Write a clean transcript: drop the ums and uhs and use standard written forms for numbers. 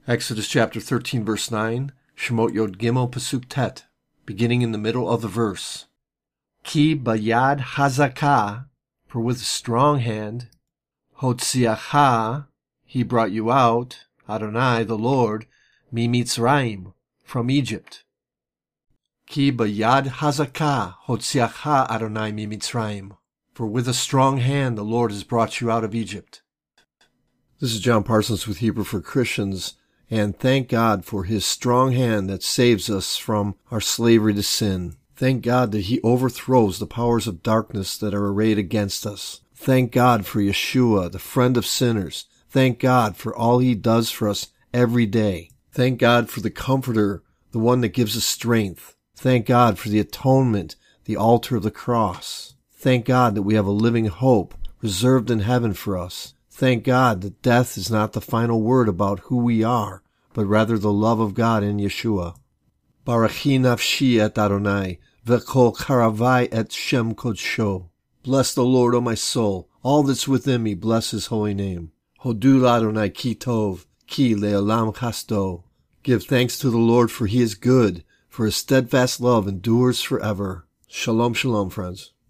Exodus chapter 13, verse 9, Shemot Yod Gimel Pasuk Tet, beginning in the middle of the verse. Ki bayad hazakah, for with a strong hand, hotziacha, he brought you out, Adonai, the Lord, mi Mitzrayim, from Egypt. Ki bayad hazakah, hotziacha Adonai mi Mitzrayim, for with a strong hand the Lord has brought you out of Egypt. This is John Parsons with Hebrew for Christians, and thank God for His strong hand that saves us from our slavery to sin. Thank God that He overthrows the powers of darkness that are arrayed against us. Thank God for Yeshua, the friend of sinners. Thank God for all He does for us every day. Thank God for the Comforter, the one that gives us strength. Thank God for the atonement, the altar of the cross. Thank God that we have a living hope reserved in heaven for us. Thank God that death is not the final word about who we are, but rather the love of God in Yeshua. Barachi nafshi et Adonai, v'kol karavai et Shem kodsho. Bless the Lord, O my soul. All that's within me, bless His holy name. Hodu l'Adonai ki tov, ki le'olam chasdo. Give thanks to the Lord, for He is good, for His steadfast love endures forever. Shalom, shalom, friends.